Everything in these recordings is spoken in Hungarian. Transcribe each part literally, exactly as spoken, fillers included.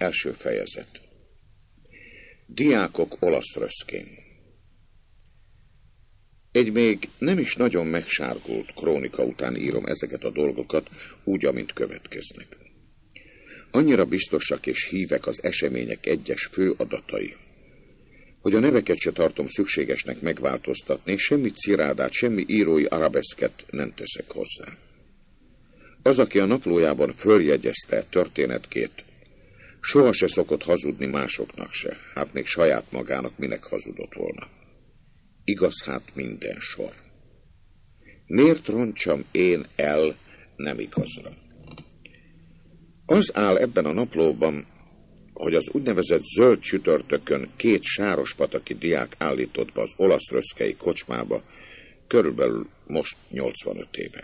Első fejezet. Diákok olasz röszkén. Egy még nem is nagyon megsárgult krónika után írom ezeket a dolgokat, úgy, amint következnek. Annyira biztosak és hívek az események egyes fő adatai, hogy a neveket se tartom szükségesnek megváltoztatni, semmi cirádát, semmi írói arabeszket nem teszek hozzá. Az, aki a naplójában följegyezte történetkét, soha se szokott hazudni másoknak se, hát még saját magának minek hazudott volna. Igaz hát minden sor. Miért roncsam én el nem igazra? Az áll ebben a naplóban, hogy az úgynevezett zöld csütörtökön két sárospataki diák állított be az olasz röszkei kocsmába, körülbelül most nyolcvanöt éve.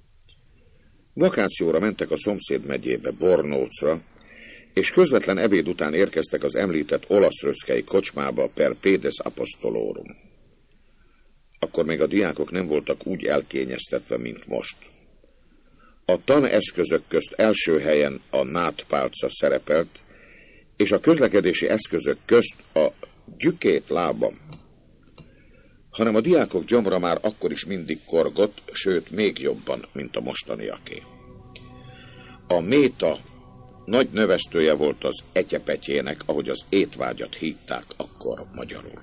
Vakációra mentek a szomszéd megyébe, Bornócra, és közvetlen ebéd után érkeztek az említett olasz röszkei kocsmába per pedes apostolorum. Akkor még a diákok nem voltak úgy elkényeztetve, mint most. A taneszközök közt első helyen a nátpálca szerepelt, és a közlekedési eszközök közt a gyükét lábam, hanem a diákok gyomra már akkor is mindig korgott, sőt még jobban, mint a mostaniaké. A méta nagy növesztője volt az etyepetyének, ahogy az étvágyat hívták akkor magyarul.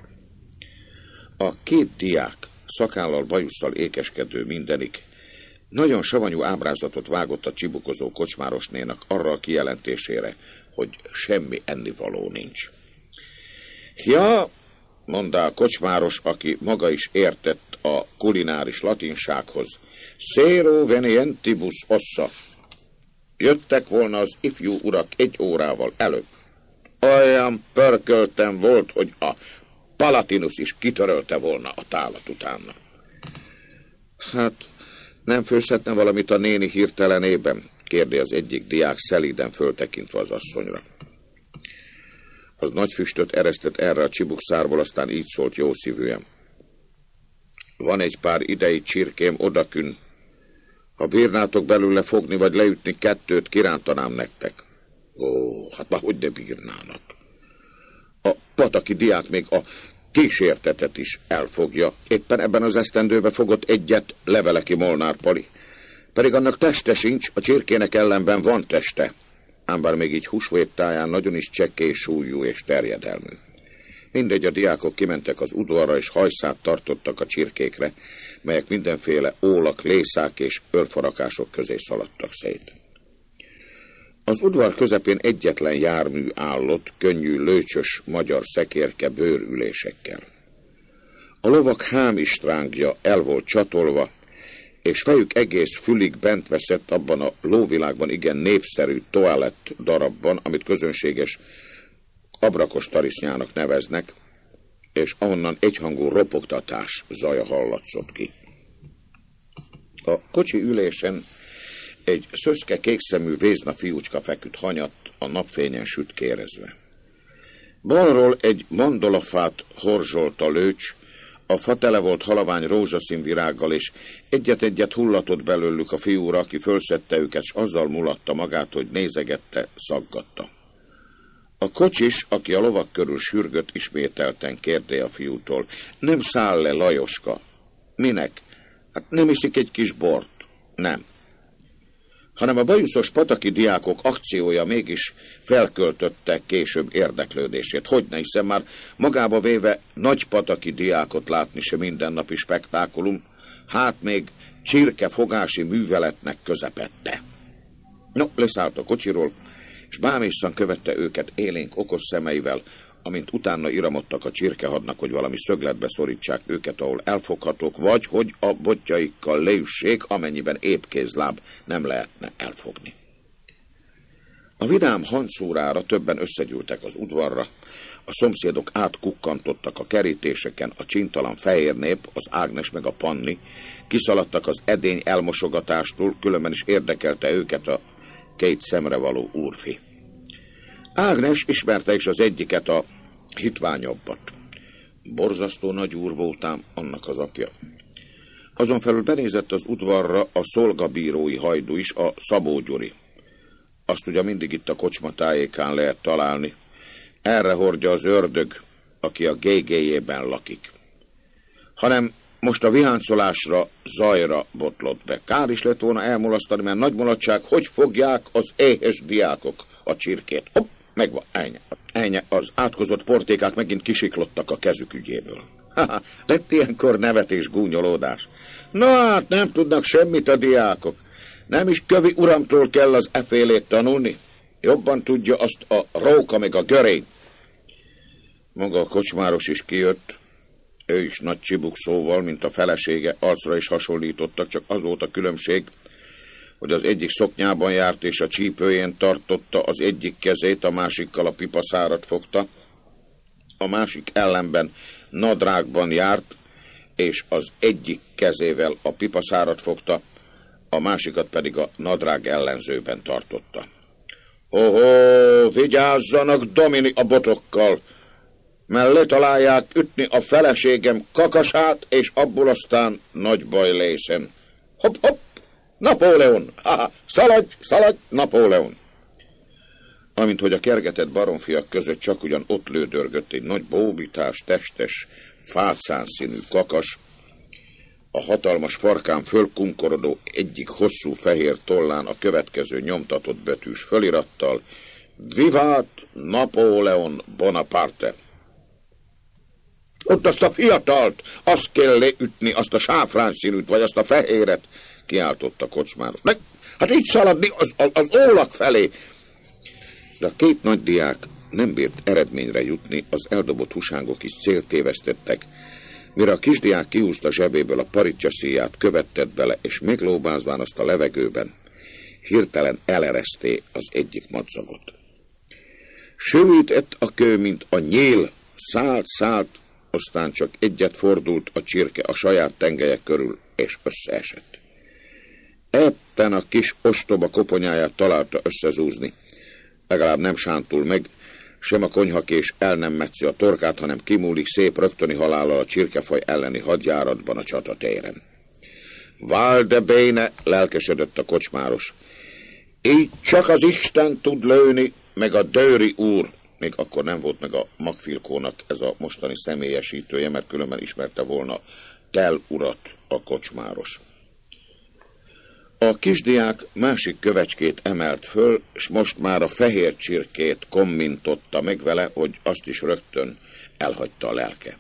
A két diák, szakállal, bajusszal ékeskedő mindenik, nagyon savanyú ábrázatot vágott a csibukozó kocsmárosnénak arra a kijelentésére, hogy semmi ennivaló nincs. Ja, mondta a kocsmáros, aki maga is értett a kulináris latinsághoz, Sero venientibus ossa. Jöttek volna az ifjú urak egy órával előbb. Olyan pörköltem volt, hogy a Palatinus is kitörölte volna a tálat utána. Hát, nem főzhetne valamit a néni hirtelenében? Kérdi az egyik diák szelíden föltekintve az asszonyra. Az nagy füstöt eresztett erre a csibukszárból, aztán így szólt jószívűen. Van egy pár idei csirkém odakün. Ha bírnátok belőle fogni vagy leütni kettőt, kirántanám nektek. Ó, hát ahogy ne bírnának. A pataki diák még a kísértetet is elfogja. Éppen ebben az esztendőbe fogott egyet Leveleki Molnár Pali. Pedig annak teste sincs, a csirkének ellenben van teste. Ám bár még így húsvét táján nagyon is csekély súlyú és terjedelmű. Mindegy, a diákok kimentek az udvarra, és hajszát tartottak a csirkékre, melyek mindenféle ólak, lészák és örfarakások közé szaladtak szét. Az udvar közepén egyetlen jármű állott, könnyű, lőcsös magyar szekérke bőrülésekkel. A lovak hámistrángja el volt csatolva, és fejük egész fülig bent veszett abban a lóvilágban igen népszerű toalett darabban, amit közönséges abrakos tarisznyának neveznek, és ahonnan egyhangú ropogtatás zaja hallatszott ki. A kocsi ülésen egy szöszke kékszemű vézna fiúcska feküdt hanyatt, a napfényen sütkérezve. Balról egy mandolafát horzsolt a lőcs, a fa tele volt halavány rózsaszín virággal, és egyet-egyet hullatott belőlük a fiúra, aki fölszedte őket, s azzal mulatta magát, hogy nézegette, szaggatta. A kocsis, aki a lovak körül sürgött, ismételten kérdé a fiútól, nem száll le Lajoska? Minek? Hát nem iszik egy kis bort? Nem. Hanem a bajuszos pataki diákok akciója mégis felköltötte később érdeklődését. Hogyne, hiszen már magába véve nagy pataki diákot látni se mindennapi spektákulum, hát még csirkefogási műveletnek közepette. No, leszállt a kocsiról, és bámészan követte őket élénk okos szemeivel, amint utána iramodtak a csirkehadnak, hogy valami szögletbe szorítsák őket, ahol elfoghatók, vagy hogy a botjaikkal leüssék, amennyiben épp kézláb nem lehetne elfogni. A vidám hancórára többen összegyűltek az udvarra, a szomszédok átkukkantottak a kerítéseken, a csintalan fehér nép, az Ágnes meg a Panni, kiszaladtak az edény elmosogatástól, különben is érdekelte őket a két szemrevaló úrfi. Ágnes ismerte is az egyiket, a hitványabbat. Borzasztó nagy úr voltám, annak az apja. Azon felül benézett az udvarra a szolgabírói hajdu is, a Szabó Gyuri. azt ugye mindig itt a kocsma tájékán lehet találni. Erre hordja az ördög, aki a gégéjében lakik. Hanem most a viháncolásra, zajra botlott be. Kár is lett volna elmulasztani, mert nagy mulatság, hogy fogják az éhes diákok a csirkét. Hopp, megvan, ennyi. Ennyi, az átkozott portékák megint kisiklottak a kezük ügyéből. Haha, lett ilyenkor nevetés, gúnyolódás. Na hát, nem tudnak semmit a diákok. Nem is kövi uramtól kell az efélét tanulni. Jobban tudja azt a róka meg a görény. Maga a kocsmáros is kijött. Ő is nagy csibukszóval, mint a felesége, arcra is hasonlítottak, csak az volt a különbség, hogy az egyik szoknyában járt, és a csípőjén tartotta az egyik kezét, a másikkal a pipaszárat fogta. A másik ellenben nadrágban járt, és az egyik kezével a pipaszárat fogta, a másikat pedig a nadrág ellenzőben tartotta. Ho-ho, vigyázzanak, Domini, a botokkal, mert letalálják ütni a feleségem kakasát, és abból aztán nagy baj lészen. Hopp-hopp, Napóleon! Ha-ha, szaladj, szaladj, Napóleon! Amint hogy a kergetett baromfiak között csak ugyan ott lődörgött egy nagy bóbitás, testes, fácán színű kakas, a hatalmas farkán fölkunkorodó egyik hosszú fehér tollán a következő nyomtatott betűs fölirattal: Vivat Napóleon Bonaparte! Ott azt a fiatalt, azt kell leütni, azt a sáfrán színűt, vagy azt a fehéret, kiáltott a kocsmáros. Meg, hát így szaladni az, az, az ólak felé. De a két nagy diák nem bírt eredményre jutni, az eldobott húságok is célt tévesztettek, mire a kisdiák kihúzta zsebéből a paritja szíját, követtett bele, és meglóbázván azt a levegőben, hirtelen elereszté az egyik madzagot. Sövített a kő, mint a nyél, szállt, szállt, aztán csak egyet fordult a csirke a saját tengelye körül, és összeesett. Eppen a kis ostoba koponyáját találta összezúzni. Legalább nem sántul meg, sem a konyhakés el nem metszi a torkát, hanem kimúlik szép rögtöni halállal a csirkefaj elleni hadjáratban a csatatéren. Valdebéne, lelkesedett a kocsmáros. Így csak az Isten tud lőni, meg a Dőri úr. Még akkor nem volt meg a Magfilkónak ez a mostani személyesítője, mert különben ismerte volna Tell urat a kocsmáros. A kisdiák másik kövecskét emelt föl, s most már a fehér csirkét kommintotta meg vele, hogy azt is rögtön elhagyta a lelke.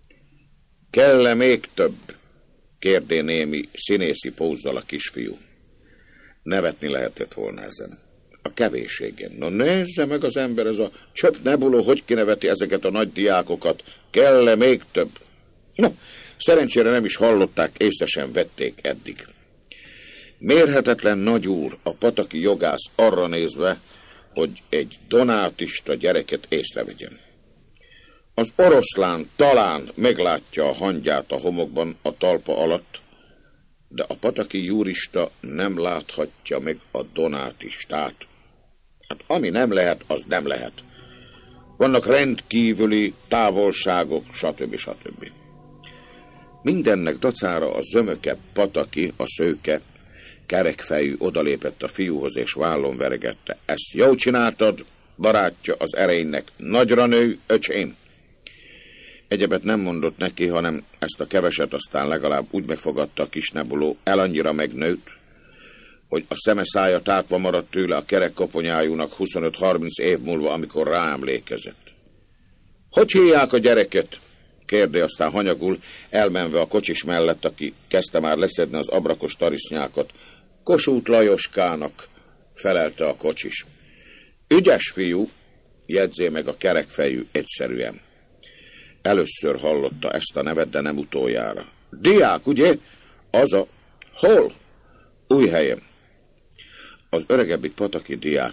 Kell-e még több? Kérdé némi színészi pózzal a kisfiú. Nevetni lehetett volna ezen. A kevésségen. Na nézze meg az ember, ez a csöpp nebuló, hogy kineveti ezeket a nagy diákokat. Kell-e még több? No, szerencsére nem is hallották, észre sem vették eddig. Mérhetetlen nagyúr, a pataki jogász arra nézve, hogy egy donátista gyereket észrevegyen. Az oroszlán talán meglátja a hangyát a homokban a talpa alatt, de a pataki jurista nem láthatja meg a donátistát. Hát ami nem lehet, az nem lehet. Vannak rendkívüli távolságok, stb. stb. Mindennek dacára a zömöke pataki, a szőke, kerekfejű odalépett a fiúhoz és vállon veregette. Ezt jól csináltad, barátja az erénynek, nagyra nő, öcsém. Egyebet nem mondott neki, hanem ezt a keveset aztán legalább úgy megfogadta a kis nebuló, el annyira megnőtt, hogy a szeme szája tátva maradt tőle a kerek koponyájúnak huszonöt-harminc év múlva, amikor ráemlékezett. Hogy hívják a gyereket? Kérde aztán hanyagul, elmenve a kocsis mellett, aki kezdte már leszedni az abrakos tarisznyákat. Kossuth Lajoskának, felelte a kocsis. Ügyes fiú, jegyzé meg a kerekfejű egyszerűen. Először hallotta ezt a nevet, de nem utoljára. Diák, ugye? Az a... Hol? Újhelyen. Az öregebbik pataki diák,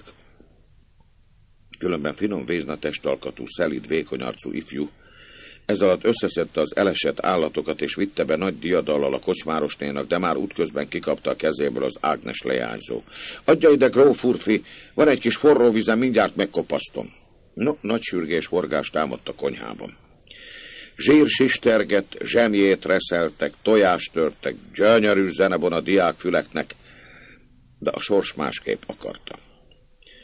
különben finom vézna testalkatú, szelíd, vékony arcú ifjú, ez alatt összeszedte az elesett állatokat, és vitte be nagy diadallal a kocsmárosnénak, de már útközben kikapta a kezéből az Ágnes leányzó. Adja ide, gróf úrfi, van egy kis forró vízem, mindjárt megkopasztom. No, nagy sürgés horgás támadt a konyhában. Zsír sistergett, zsemjét reszeltek, tojást törtek, gyönyörű zenebon a diákfüleknek, de a sors másképp akarta.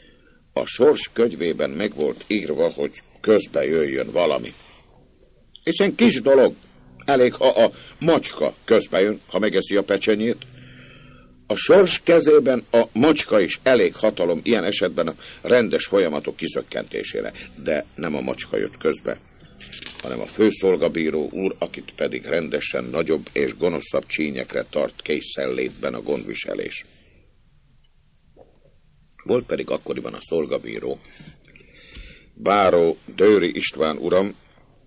A sors könyvében meg volt írva, hogy közbe jöjjön valami. Hiszen kis dolog, elég, ha a macska közbe jön, ha megeszi a pecsenyét. A sors kezében a macska is elég hatalom ilyen esetben a rendes folyamatok kizökkentésére. De nem a macska jött közbe, hanem a főszolgabíró úr, akit pedig rendesen nagyobb és gonoszabb csínyekre tart készenlétben a gondviselés. Volt pedig akkoriban a szolgabíró, báró Dőri István uram,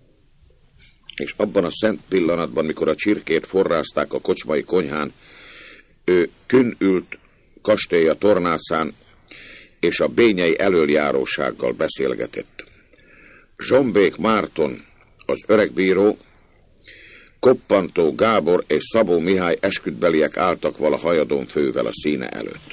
és abban a szent pillanatban, mikor a csirkét forrázták a kocsmai konyhán, ő künn ült kastélya tornácán, és a bényei elöljárósággal beszélgetett. Zsombék Márton, az öreg bíró, Koppantó Gábor és Szabó Mihály esküdtbeliek álltak vala hajadon fővel a színe előtt.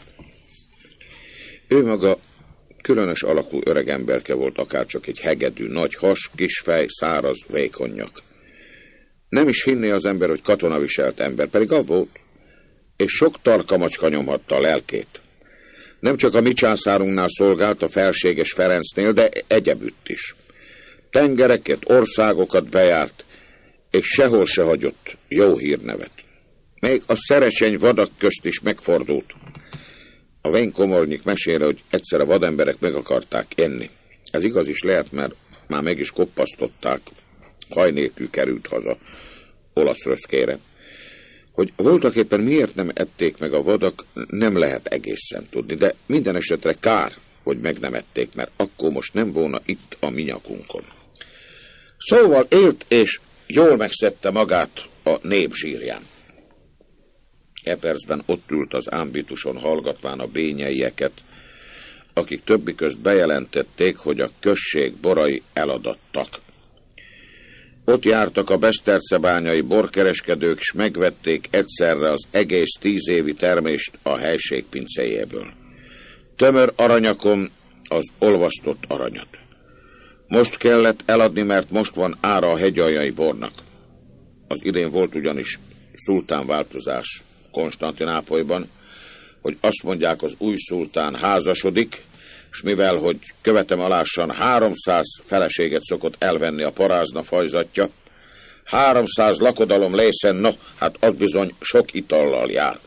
Ő maga különös alakú öreg emberke volt, akárcsak egy hegedű, nagy has, kis fej, száraz, vékony nyak. Nem is hinné az ember, hogy katona viselt ember, pedig az volt, és sok tarka macska nyomhatta a lelkét. Nem csak a mi császárunknál szolgált, a felséges Ferencnél, de egyebütt is. Tengereket, országokat bejárt, és sehol se hagyott jó hírnevet. Még a szerecseny vadak közt is megfordult. A vénykomornyik meséle, hogy egyszer a vademberek meg akarták enni. Ez igaz is lehet, mert már meg is koppasztották, haj nélkül került haza olasz röszkére. Hogy voltak éppen miért nem ették meg a vadak, nem lehet egészen tudni, de minden esetre kár, hogy meg nem ették, mert akkor most nem volna itt a mi nyakunkon. Szóval élt és jól megszedte magát a nép zsírján. E percben ott ült az ámbituson hallgatván a bényeieket, akik többi közt bejelentették, hogy a község borai eladattak. Ott jártak a besztercebányai borkereskedők, és megvették egyszerre az egész tíz évi termést a helység pincéjéből. Tömör aranyakon az olvasztott aranyat. Most kellett eladni, mert most van ára a hegyaljai bornak. Az idén volt ugyanis szultánváltozás Konstantinápolyban, hogy azt mondják, az új szultán házasodik, és mivel, hogy követem alássan háromszáz feleséget szokott elvenni a parázna fajzatja, háromszáz lakodalom lészen, no, hát az bizony sok itallal jár.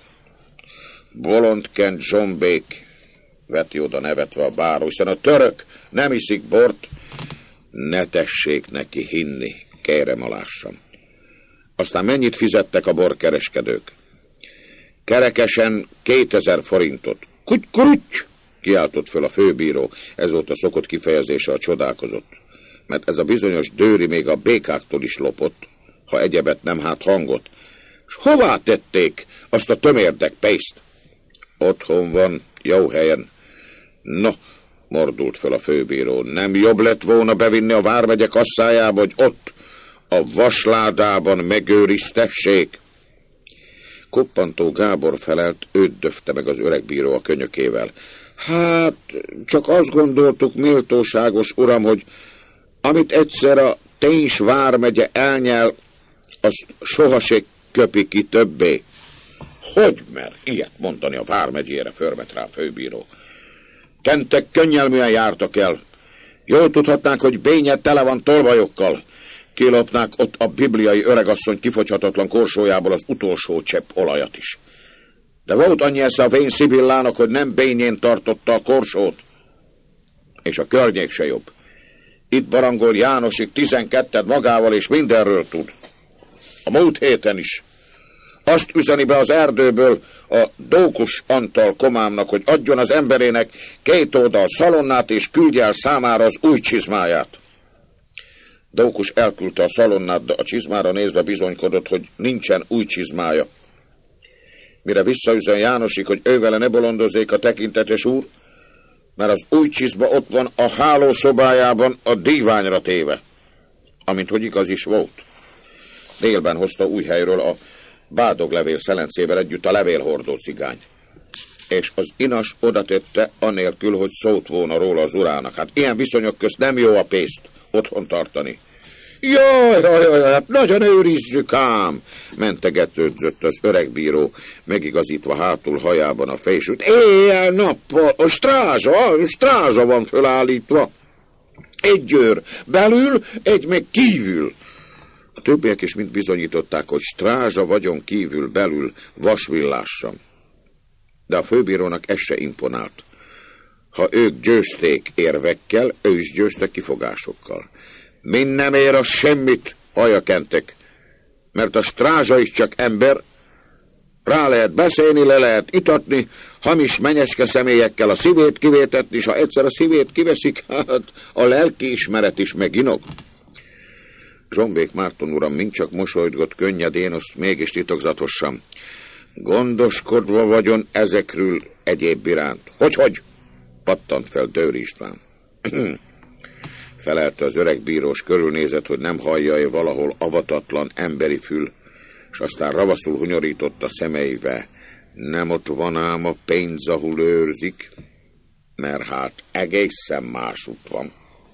Bolondkent Zsombék, veti oda nevetve a báró, hiszen a török nem iszik bort, ne tessék neki hinni, kérem alássam. Aztán mennyit fizettek a borkereskedők? Kerekesen kétezer forintot. Kuty-kuty! Kiáltott föl a főbíró, ez volt a szokott kifejezése, a csodálkozott. Mert ez a bizonyos Dőri még a békáktól is lopott, ha egyebet nem, hát hangot. S hová tették azt a tömérdek pénzt? Otthon van, jó helyen. No, mordult föl a főbíró, nem jobb lett volna bevinni a vármegye kasszájába, hogy ott a vasládában megőriztessék? Koppantó Gábor felelt, őt döfte meg az öreg bíró a könyökével. Hát, csak azt gondoltuk, méltóságos uram, hogy amit egyszer a Téns vármegye elnyel, azt sohasem köpi ki többé. Hogy mer ilyet mondani a vármegyére, förmet rá a főbíró. Kentek könnyelműen jártak el. Jól tudhatnánk, hogy bénye tele van tolvajokkal. Kilopnák ott a bibliai öregasszony kifogyhatatlan korsójából az utolsó csepp olajat is. De volt annyi esze a vén Szibillának, hogy nem bényén tartotta a korsót. És a környék se jobb. Itt barangol Jánosik tizenketted magával, és mindenről tud. A múlt héten is. Azt üzeni be az erdőből a Dókus Antal komámnak, hogy adjon az emberének két oldal szalonnát, és küldje el számára az új csizmáját. Dókus elküldte a szalonnát, de a csizmára nézve bizonykodott, hogy nincsen új csizmája. Mire visszaüzen Jánosik, hogy ővele ne bolondozzék a tekintetes úr, mert az új csizma ott van a hálószobájában a díványra téve, amint hogy igaz is volt. Délben hozta új helyről a bádoglevél szelencével együtt a levélhordó cigány. És az inas odatette, anélkül, hogy szót volna róla az urának. Hát ilyen viszonyok közt nem jó a pénzt otthon tartani. Jaj, jaj, jaj, hát nagyon őrizzük ám, mentegetődzött az öreg bíró, megigazítva hátul hajában a fejsút. Éjjel-nappal, a strázsa, a strázsa van fölállítva. Egy őr belül, egy meg kívül. A többiek is mind bizonyították, hogy strázsa vagyon kívül belül vasvillással. De a főbírónak ez se imponált. Ha ők győzték érvekkel, ő is győzte kifogásokkal. Mind nem ér az semmit, hajakentek, mert a strázsa is csak ember, rá lehet beszélni, le lehet itatni, hamis menyeske személyekkel a szívét kivétetni, és ha egyszer a szívét kiveszik, hát a lelkiismeret is meginog. Zsombék Márton uram mind csak mosolygott könnyedén, azt mégis titokzatosan. Gondoskodva vagyon ezekről egyéb iránt. Hogy-hogy? Pattant fel Dőr István. Felelte az öreg bírós, körülnézett, hogy nem hallja-e valahol avatatlan emberi fül, és aztán ravaszul hunyorította szemeivel. Nem ott van ám a pénz, ahol őrzik, mert hát egészen másút van.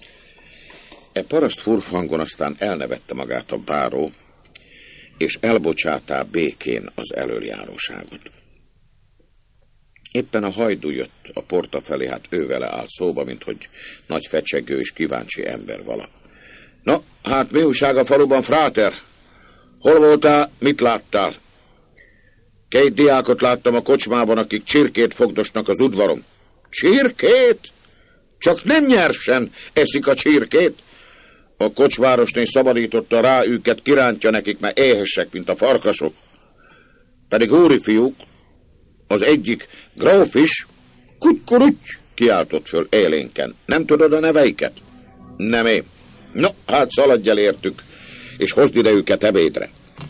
E paraszt furfangon aztán elnevette magát a báró, és elbocsátá békén az elöljáróságot. Éppen a hajdú jött a porta felé, hát ő vele állt szóba, mint hogy nagy fecsegő és kíváncsi ember vala. Na, hát mi újság a faluban, fráter? Hol voltál, mit láttál? Két diákot láttam a kocsmában, akik csirkét fogdosnak az udvaron. Csirkét? Csak nem nyersen eszik a csirkét. A kocsvárosné szabadította rá őket, kirántja nekik, mert éhesek, mint a farkasok. Pedig úri fiúk, az egyik gróf is, kutykuruty, kiáltott föl élénken. Nem tudod a neveiket? Nem én. No, hát szaladj el értük, és hozd ide őket ebédre.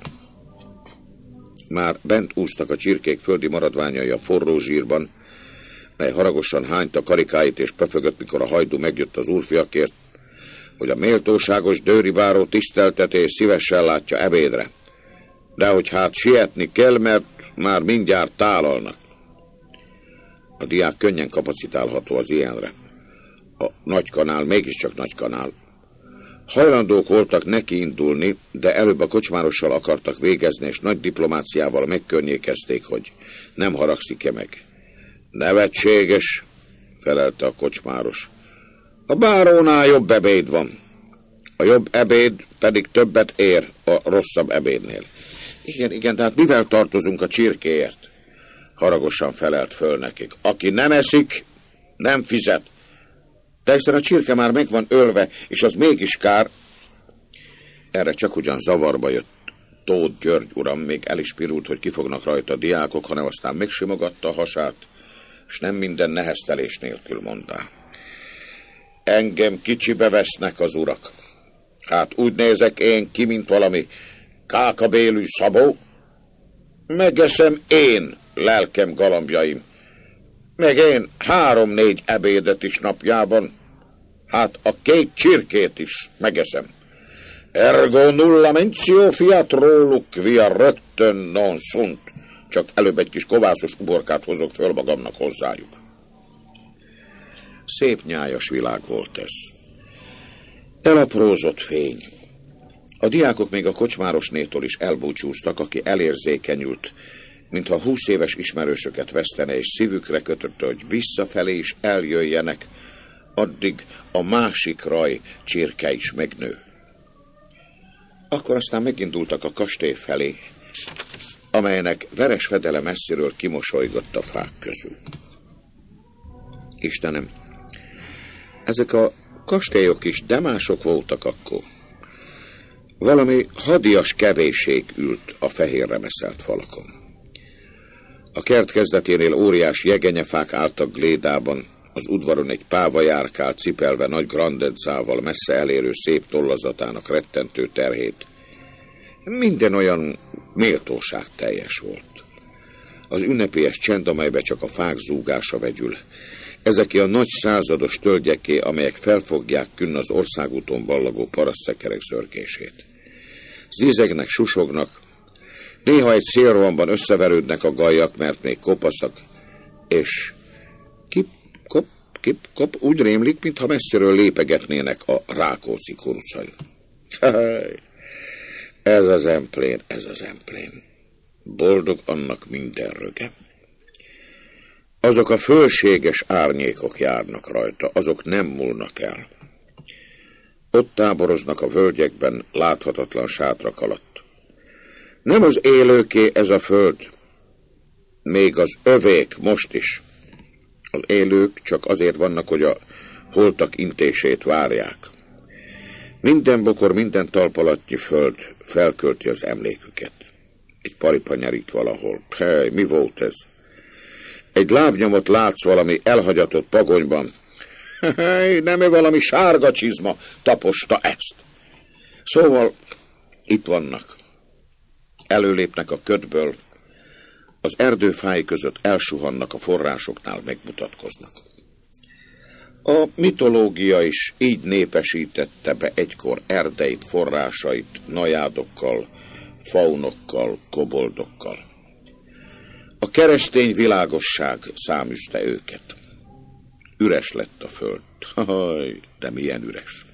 Már bent úsztak a csirkék földi maradványai a forró zsírban, mely haragosan hányta karikáit és pöfögött, mikor a hajdú megjött az úrfiakért, hogy a méltóságos Dőri báró tiszteltetés szívesen látja ebédre. De hogy hát sietni kell, mert már mindjárt tálalnak. A diák könnyen kapacitálható az ilyenre. A nagy kanál mégiscsak nagy kanál. Hajlandók voltak neki indulni, de előbb a kocsmárossal akartak végezni, és nagy diplomáciával megkörnyékezték, hogy nem haragszik-e meg. Nevetséges, felelte a kocsmáros. A bárónál jobb ebéd van. A jobb ebéd pedig többet ér a rosszabb ebédnél. Igen, igen, de hát mivel tartozunk a csirkéért? Haragosan felelt föl nekik. Aki nem eszik, nem fizet. De egyszer a csirke már meg van ölve, és az mégis kár. Erre csak ugyan zavarba jött Tóth György uram, még el is pirult, hogy kifognak rajta a diákok, hanem aztán megsimogatta a hasát, és nem minden neheztelés nélkül mondta. Engem kicsibe vesznek az urak. Hát úgy nézek én ki, mint valami kákabélű szabó. Megeszem én lelkem galambjaim. Meg én három-négy ebédet is napjában. Hát a két csirkét is megeszem. Ergo nulla mentio fiat róluk, via rögtön non sunt. Csak előbb egy kis kovászos uborkát hozok föl magamnak hozzájuk. Szép nyájas világ volt ez. Elaprózott fény. A diákok még a kocsmárosnétól is elbúcsúztak, aki elérzékenyült, mintha húsz éves ismerősöket vesztene, és szívükre kötötte, hogy visszafelé is eljöjjenek, addig a másik raj csirke is megnő. Akkor aztán megindultak a kastély felé, amelynek veres fedele messziről kimosolygott a fák közül. Istenem, ezek a kastélyok is demások voltak akkor. Valami hadias kevésség ült a fehérre meszelt falakon. A kert kezdeténél óriás jegenyefák álltak glédában, az udvaron egy páva járkált, cipelve nagy grandenzával messze elérő szép tollazatának rettentő terhét. Minden olyan méltóság teljes volt. Az ünnepélyes csend, amelybe csak a fák zúgása vegyül. Ezeké a nagy százados tölgyeké, amelyek felfogják künn az országúton ballagó parasztszekerek szörkését. Zizegnek, susognak, néha egy szélrohamban összeverődnek a gajak, mert még kopaszak, és kip, kop, kip, kop, úgy rémlik, mintha messziről lépegetnének a Rákóczi kurucai. Ez az emplén, ez az emplén. Boldog annak minden röge. Azok a fölséges árnyékok járnak rajta, azok nem múlnak el. Ott táboroznak a völgyekben, láthatatlan sátrak alatt. Nem az élőké ez a föld, még az övék most is. Az élők csak azért vannak, hogy a holtak intését várják. Minden bokor, minden talpalatnyi föld felkölti az emléküket. Egy paripa nyerít valahol. Hely, mi volt ez? Egy lábnyomot látsz valami elhagyatott pagonyban. Hely, nem-e valami sárga csizma taposta ezt? Szóval itt vannak. Előlépnek a ködből, az erdőfái között elsuhannak a forrásoknál, megmutatkoznak. A mitológia is így népesítette be egykor erdeit, forrásait, najádokkal, faunokkal, koboldokkal. A keresztény világosság száműzte őket. Üres lett a föld. Haj, de milyen üres.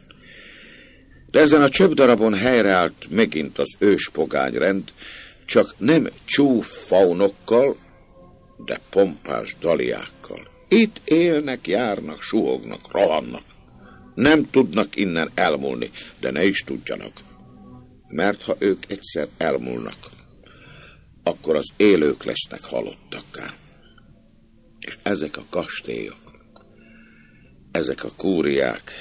De ezen a csöpdarabon helyreállt megint az ős pogányrend, csak nem csúf faunokkal, de pompás daliákkal. Itt élnek, járnak, suhognak, rohannak. Nem tudnak innen elmúlni, de ne is tudjanak. Mert ha ők egyszer elmúlnak, akkor az élők lesznek halottakká. És ezek a kastélyok, ezek a kúriák,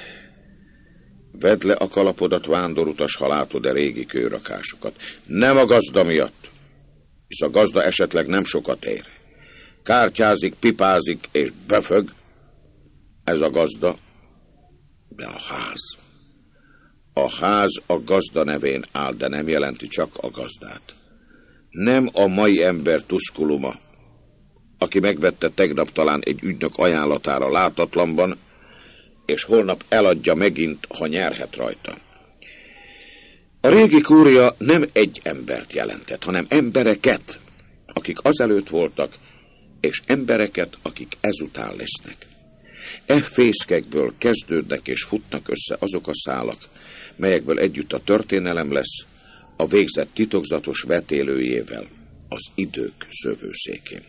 vedd le a kalapodat, vándorutas, ha látod a régi kőrakásokat. Nem a gazda miatt, hisz a gazda esetleg nem sokat ér. Kártyázik, pipázik és böfög. Ez a gazda, de a ház. A ház a gazda nevén áll, de nem jelenti csak a gazdát. Nem a mai ember tuszkuluma, aki megvette tegnap talán egy ügynök ajánlatára látatlanban, és holnap eladja megint, ha nyerhet rajta. A régi kúria nem egy embert jelentett, hanem embereket, akik azelőtt voltak, és embereket, akik ezután lesznek. E fészkekből kezdődnek és futnak össze azok a szálak, melyekből együtt a történelem lesz, a végzet titokzatos vetélőjével, az idők szövőszékén.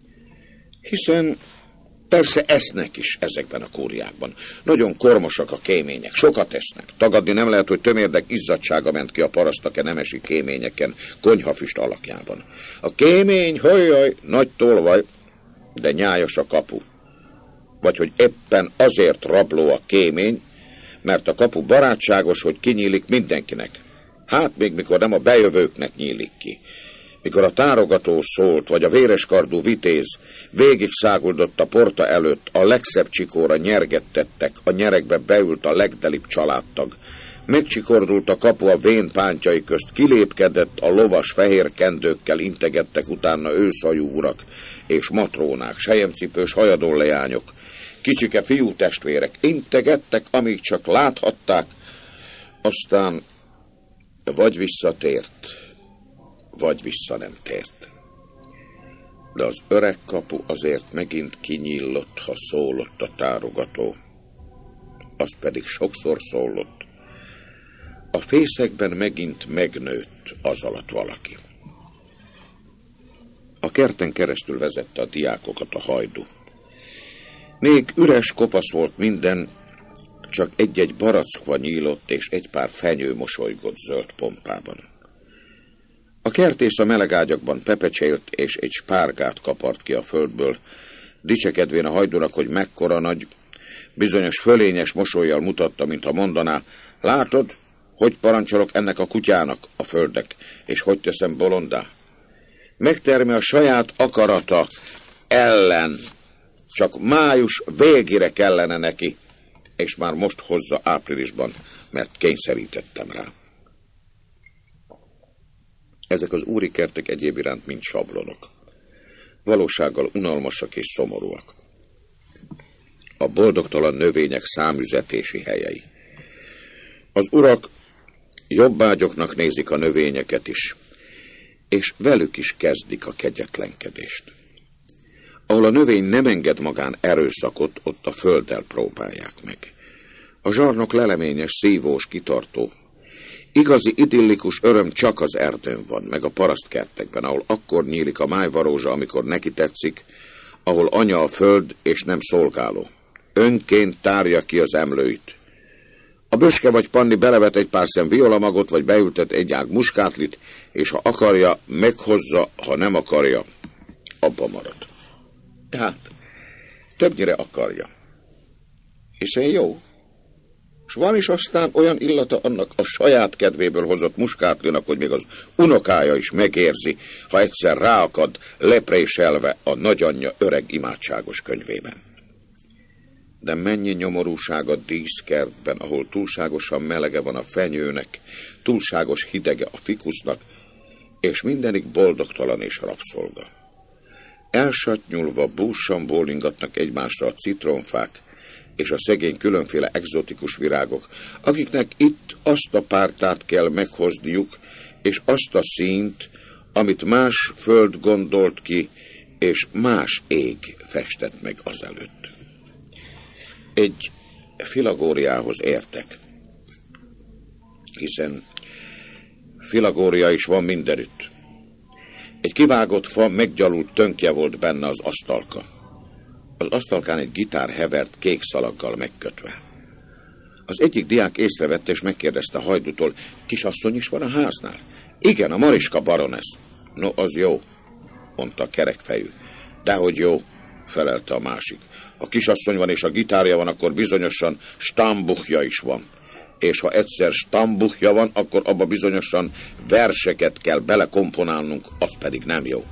Hiszen persze esznek is ezekben a kúriákban. Nagyon kormosak a kémények, sokat esznek. Tagadni nem lehet, hogy tömérdek izzadsága ment ki a parasztak-e nemesi kéményeken, konyhafüst alakjában. A kémény, hajjaj, nagy tolvaj, de nyájas a kapu. Vagy hogy éppen azért rabló a kémény, mert a kapu barátságos, hogy kinyílik mindenkinek. Hát még mikor nem a bejövőknek nyílik ki. Mikor a tárogató szólt, vagy a véreskardú vitéz végig száguldott a porta előtt, a legszebb csikóra nyergettettek, a nyerekbe beült a legdelibb családtag. Megcsikordult a kapu a vén pántjai közt, kilépkedett, a lovas fehér kendőkkel integettek utána őszajú urak és matrónák, selyemcipős hajadonleányok, kicsike fiú testvérek, integettek, amíg csak láthatták, aztán vagy visszatért, vagy vissza nem tért. De az öreg kapu azért megint kinyíllott, ha szólott a tárogató. Az pedig sokszor szólott. A fészekben megint megnőtt az alatt valaki. A kerten keresztül vezette a diákokat a hajdú. Még üres, kopasz volt minden, csak egy-egy barackva nyílott, és egy pár fenyő mosolygott zöld pompában. A kertész a meleg ágyakban pepecsélt, és egy spárgát kapart ki a földből, dicsekedvén a hajdúnak, hogy mekkora nagy, bizonyos fölényes mosollyal mutatta, mintha mondaná, látod, hogy parancsolok ennek a kutyának a földnek, és hogy teszem bolondá? Megtermi a saját akarata ellen, csak május végére kellene neki, és már most hozza áprilisban, mert kényszerítettem rá. Ezek az úri kertek egyéb iránt mind sablonok. Valósággal unalmasak és szomorúak. A boldogtalan növények számüzetési helyei. Az urak jobbágyoknak nézik a növényeket is, és velük is kezdik a kegyetlenkedést. Ahol a növény nem enged magán erőszakot, ott a földdel próbálják meg. A zsarnok leleményes, szívós, kitartó, Igazi idillikus öröm csak az erdőn van, meg a parasztkertekben, ahol akkor nyílik a májvarózsa, amikor neki tetszik, ahol anya a föld és nem szolgáló. Önként tárja ki az emlőit. A Böske vagy Panni belevet egy pár szem violamagot, vagy beültet egy ág muskátlit, és ha akarja, meghozza, ha nem akarja, abba marad. Tehát többnyire akarja. Hiszen jó. S van is aztán olyan illata annak a saját kedvéből hozott muskátlinak, hogy még az unokája is megérzi, ha egyszer ráakad lepréselve a nagyanyja öreg imádságos könyvében. De mennyi nyomorúság a díszkertben, ahol túlságosan melege van a fenyőnek, túlságos hidege a fikusznak, és mindenik boldogtalan és rabszolga. Elsatnyulva búsan bólingatnak egymásra a citronfák, és a szegény különféle egzotikus virágok, akiknek itt azt a pártát kell meghozniuk, és azt a színt, amit más föld gondolt ki, és más ég festett meg azelőtt. Egy filagóriához értek, hiszen filagória is van mindenütt. Egy kivágott fa meggyalult tönkje volt benne az asztalka. Az asztalkán egy gitár hevert kék szalaggal megkötve. Az egyik diák észrevette és megkérdezte a hajdútól, kisasszony is van a háznál? Igen, a Mariska baronesz. No, az jó, mondta a kerekfejű. Dehogy jó, felelte a másik. Ha kisasszony van és a gitárja van, akkor bizonyosan stambuchja is van. És ha egyszer stambuchja van, akkor abba bizonyosan verseket kell belekomponálnunk, az pedig nem jó.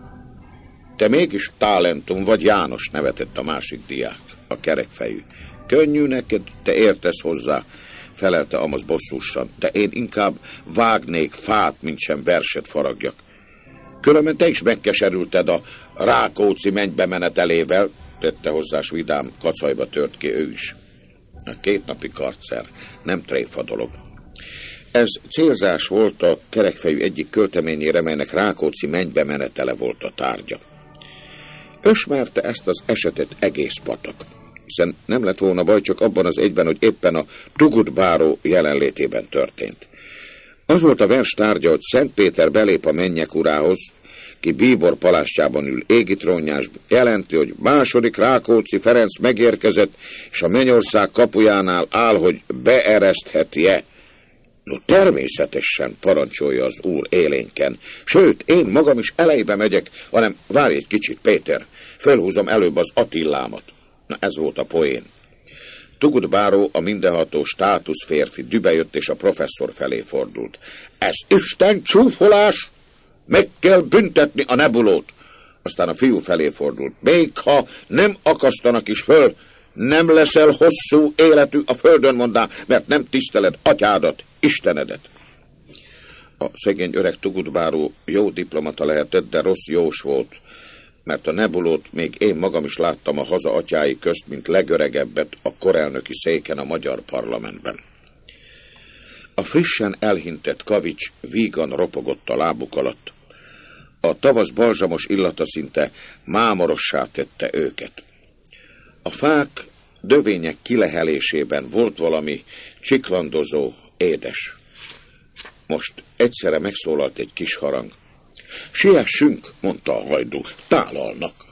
Te mégis talentum vagy, János, nevetett a másik diák, a kerekfejű. Könnyű neked, te értesz hozzá, felelte Amaz bosszúsan, de én inkább vágnék fát, mint sem verset faragjak. Különben te is megkeserülted a Rákóczi mennybe menetelével, tette hozzá, s vidám kacajba tört ki ő is. A kétnapi kartszer, nem tréfa dolog. Ez célzás volt a kerekfejű egyik költeményére, melynek Rákóczi mennybe menetele volt a tárgya. Ösmerte ezt az esetet egész patak, hiszen nem lett volna baj csak abban az egyben, hogy éppen a Tugudbáró jelenlétében történt. Az volt a vers tárgya, hogy Szent Péter belép a mennyek urához, ki bíbor palástjában ül égitrónjás, jelenti, hogy második Rákóczi Ferenc megérkezett, és a mennyország kapujánál áll, hogy beeresztheti-e. No, természetesen, parancsolja az úr élénken. Sőt, én magam is elejbe megyek, hanem várj egy kicsit, Péter, fölhúzom előbb az Attilámat. Na, ez volt a poén. Tugudbáró, a mindenható státusz férfi dübejött, és a professzor felé fordult. Ez Isten csúfolás! Meg kell büntetni a nebulót! Aztán a fiú felé fordult. Még ha nem akasztanak is föl, nem leszel hosszú életű a földön, mondá, mert nem tiszteled atyádat, Istenedet. A szegény öreg Tugudbáró jó diplomata lehetett, de rossz jós volt, mert a nebulót még én magam is láttam a haza atyái közt, mint legöregebbet a korelnöki széken a magyar parlamentben. A frissen elhintett kavics vígan ropogott a lábuk alatt. A tavasz balzsamos illata szinte mámorossá tette őket. A fák dövények kilehelésében volt valami csiklandozó, édes. Most egyszerre megszólalt egy kis harang. Siessünk, mondta a hajdú, tálalnak.